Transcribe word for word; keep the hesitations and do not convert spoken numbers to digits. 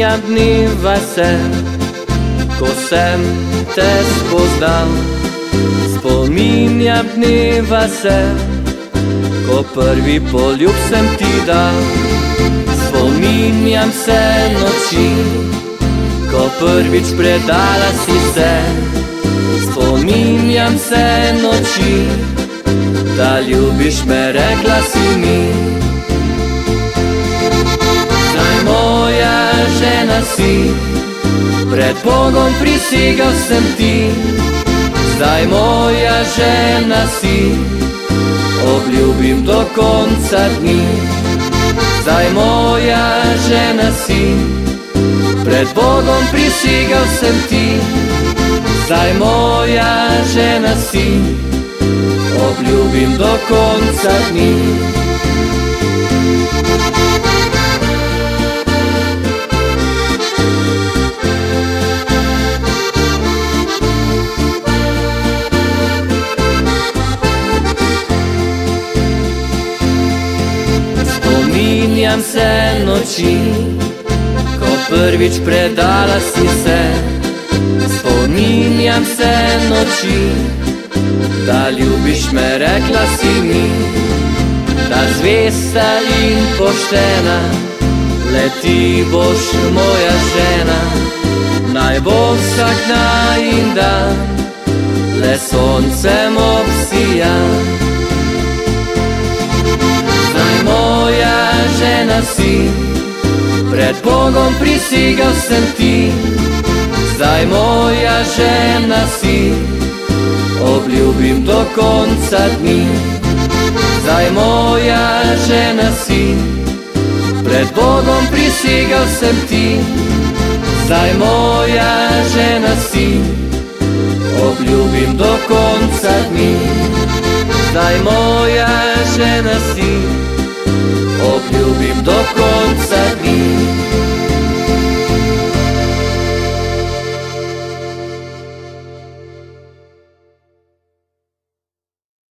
spominjam dneva se, ko sem te spoznal. Spominjam dneva se, ko prvi poljub sem ti dal. Spominjam se noči, ko prvič predala si se. Spominjam se noči, da ljubiš me, rekla si mi. Zdaj moja žena si, pred Bogom prisegal sem ti. Zdaj moja žena si, obljubim do konca dni. Zdaj moja žena si, pred Bogom prisegal sem ti. Zdaj moja žena si, obljubim do konca dni. Spominjam se noči, ko prvič predala si se. Spominjam se noči, da ljubiš me, rekla si mi. Da zvesta in poštena, le ti boš moja žena. Naj bo vsak dan in dan, le soncem obsijan. Zdaj moja žena si, pred Bogom prisegal sem ti. Zdaj moja žena si, obljubim do konca dni. Zdaj moja žena si, pred Bogom prisegal sem ti. Zdaj moja žena si, obljubim do konca dni. Zdaj moja žena si,